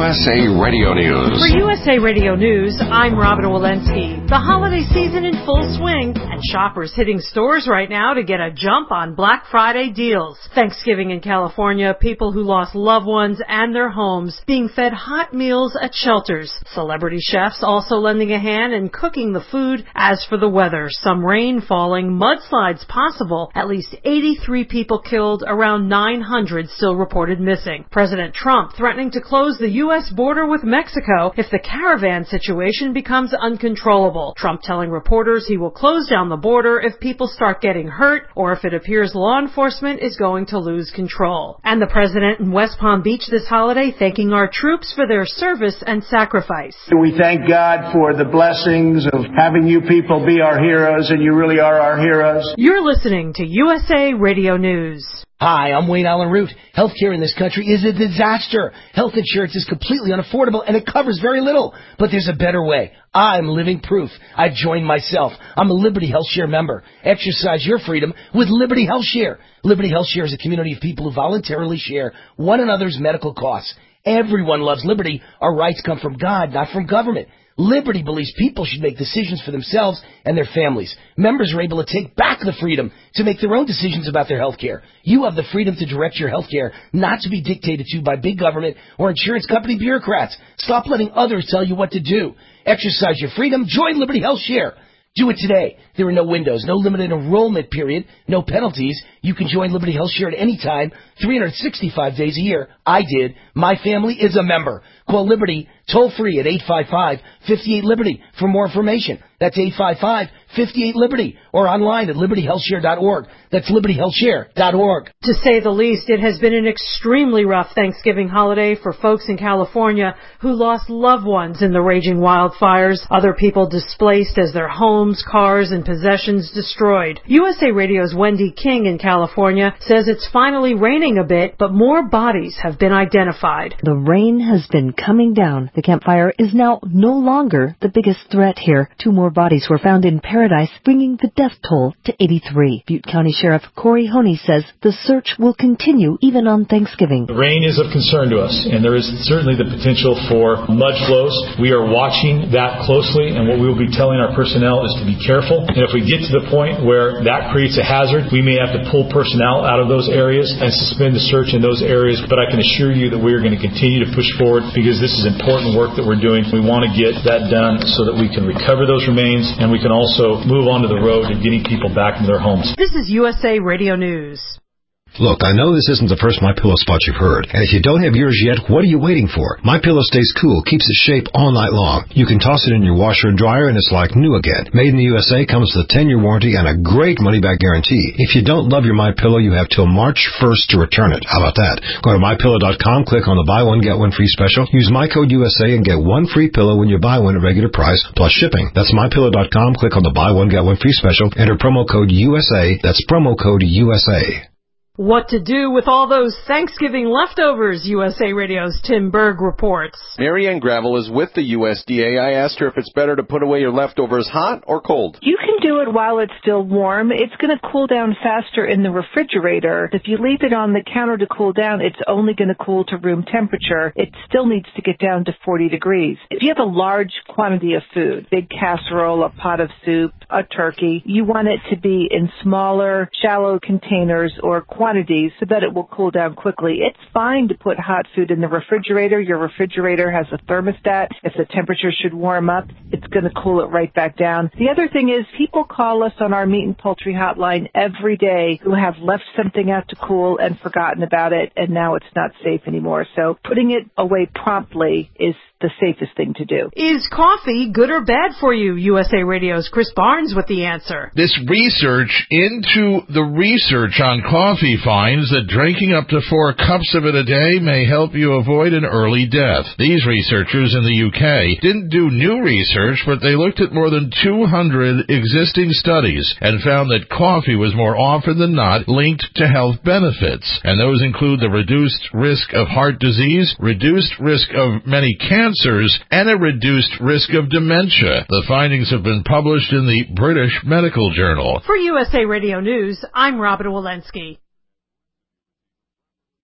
USA Radio News. For USA Radio News, I'm Robin Walensky. The holiday season in full swing, and shoppers hitting stores right now to get a jump on Black Friday deals. Thanksgiving in California, people who lost loved ones and their homes being fed hot meals at shelters. Celebrity chefs also lending a hand in cooking the food. As for the weather, some rain falling, mudslides possible, at least 83 people killed, around 900 still reported missing. President Trump threatening to close the U.S. border with Mexico if the caravan situation becomes uncontrollable. Trump telling reporters he will close down the border if people start getting hurt or if it appears law enforcement is going to lose control. And the president in West Palm Beach this holiday thanking our troops for their service and sacrifice. We thank God for the blessings of having you people be our heroes, and you really are our heroes. You're listening to USA Radio News. Hi, I'm Wayne Allen Root. Healthcare in this country is a disaster. Health insurance is completely unaffordable, and it covers very little. But there's a better way. I'm living proof. I joined myself. I'm a Liberty Health Share member. Exercise your freedom with Liberty Health Share. Liberty Health Share is a community of people who voluntarily share one another's medical costs. Everyone loves liberty. Our rights come from God, not from government. Liberty believes people should make decisions for themselves and their families. Members are able to take back the freedom to make their own decisions about their health care. You have the freedom to direct your health care, not to be dictated to by big government or insurance company bureaucrats. Stop letting others tell you what to do. Exercise your freedom. Join Liberty Health Share. Do it today. There are no windows, no limited enrollment period, no penalties. You can join Liberty Health Share at any time, 365 days a year. I did. My family is a member. Call Liberty toll-free at 855-58-LIBERTY for more information. That's 855-58-LIBERTY or online at libertyhealthshare.org. That's libertyhealthshare.org. To say the least, it has been an extremely rough Thanksgiving holiday for folks in California who lost loved ones in the raging wildfires. Other people displaced as their homes, cars, and possessions destroyed. USA Radio's Wendy King in California says it's finally raining a bit, but more bodies have been identified. The rain has been coming down. The Camp Fire is now no longer the biggest threat here. 2 more bodies were found in Paradise, bringing the death toll to 83. Butte County Sheriff Corey Honey says the search will continue even on Thanksgiving. The rain is of concern to us, and there is certainly the potential for mud flows. We are watching that closely, and what we will be telling our personnel is to be careful. And if we get to the point where that creates a hazard, we may have to pull personnel out of those areas and suspend the search in those areas. But I can assure you that we are going to continue to push forward because this is important work that we're doing. We want to get that done so that we can recover those remains and we can also move on to the road to getting people back into their homes. This is USA Radio News. Look, I know this isn't the first MyPillow spot you've heard, and if you don't have yours yet, what are you waiting for? MyPillow stays cool, keeps its shape all night long. You can toss it in your washer and dryer, and it's like new again. Made in the USA, comes with a 10-year warranty and a great money-back guarantee. If you don't love your MyPillow, you have till March 1st to return it. How about that? Go to MyPillow.com, click on the buy one, get one free special, use my code USA, and get one free pillow when you buy one at regular price, plus shipping. That's MyPillow.com, click on the buy one, get one free special, enter promo code USA. That's promo code USA. What to do with all those Thanksgiving leftovers, USA Radio's Tim Berg reports. Marianne Gravel is with the USDA. I asked her if it's better to put away your leftovers hot or cold. You can do it while it's still warm. It's going to cool down faster in the refrigerator. If you leave it on the counter to cool down, it's only going to cool to room temperature. It still needs to get down to 40 degrees. If you have a large quantity of food, big casserole, a pot of soup, a turkey, you want it to be in smaller, shallow containers or quantities so that it will cool down quickly. It's fine to put hot food in the refrigerator. Your refrigerator has a thermostat. If the temperature should warm up, it's going to cool it right back down. The other thing is people call us on our meat and poultry hotline every day who have left something out to cool and forgotten about it, and now it's not safe anymore. So putting it away promptly is the safest thing to do. Is coffee good or bad for you? USA Radio's Chris Barnes with the answer. This research into the research on coffee finds that drinking up to 4 cups of it a day may help you avoid an early death. These researchers in the UK didn't do new research, but they looked at more than 200 existing studies and found that coffee was more often than not linked to health benefits. And those include the reduced risk of heart disease, reduced risk of many cancers, and a reduced risk of dementia. The findings have been published in the British Medical Journal. For USA Radio News, I'm Robin Walensky.